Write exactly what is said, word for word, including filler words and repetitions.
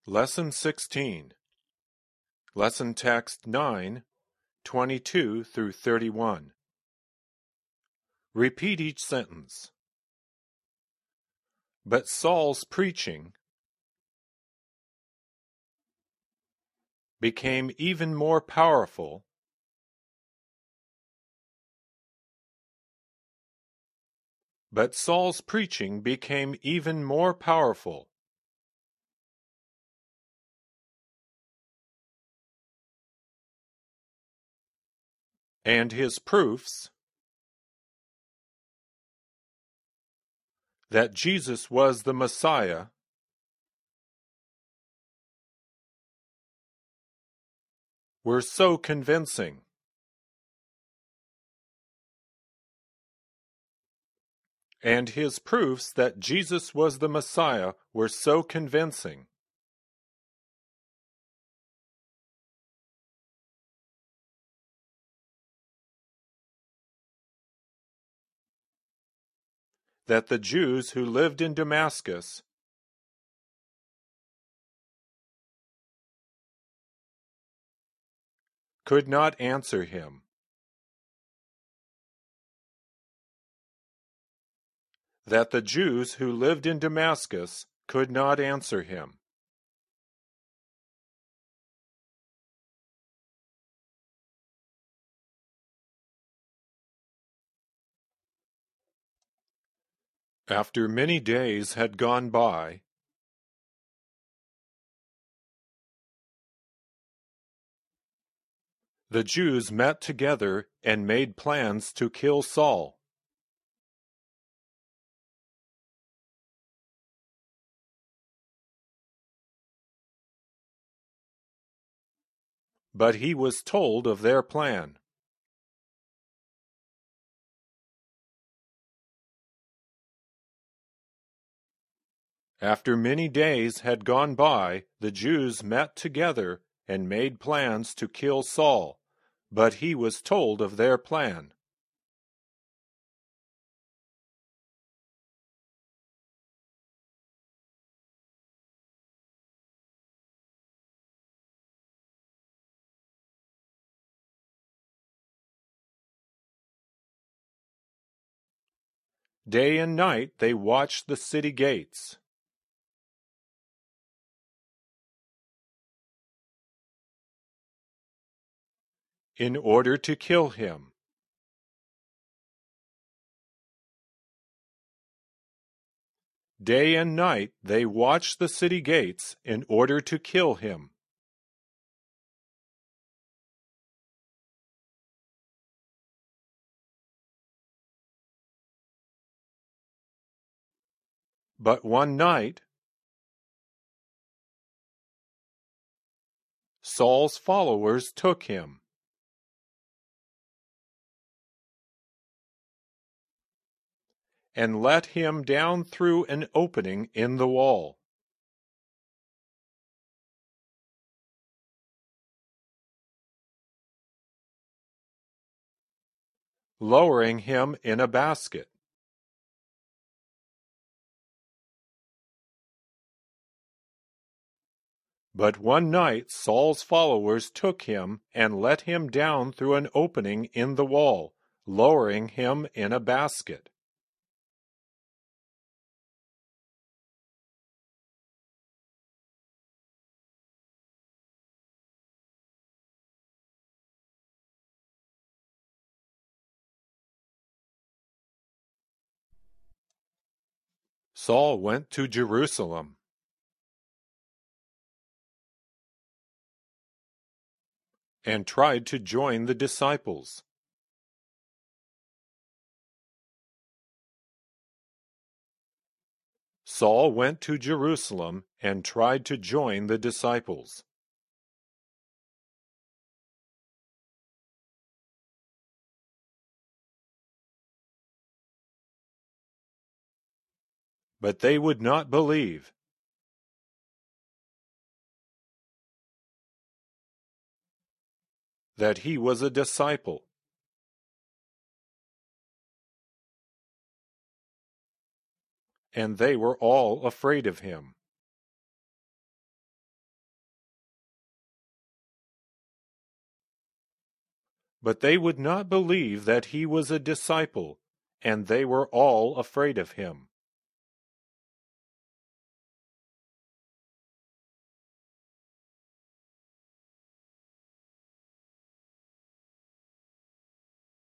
Lesson sixteen. Lesson Text nine, twenty-two through thirty-one. Repeat each sentence. But Saul's preaching became even more powerful But Saul's preaching became even more powerful. And his proofs that Jesus was the Messiah were so convincing. And his proofs that Jesus was the Messiah were so convincing. That the Jews who lived in Damascus could not answer him. That the Jews who lived in Damascus could not answer him. After many days had gone by, the Jews met together and made plans to kill Saul. But he was told of their plan. After many days had gone by, the Jews met together and made plans to kill Saul, but he was told of their plan. Day and night they watched the city gates. In order to kill him. Day and night they watched the city gates in order to kill him. But one night, Saul's followers took him. And let him down through an opening in the wall. Lowering him in a basket. But one night Saul's followers took him and let him down through an opening in the wall, lowering him in a basket. Saul went to Jerusalem and tried to join the disciples. Saul went to Jerusalem and tried to join the disciples. But they would not believe. That he was a disciple. And they were all afraid of him. But they would not believe that he was a disciple, and they were all afraid of him.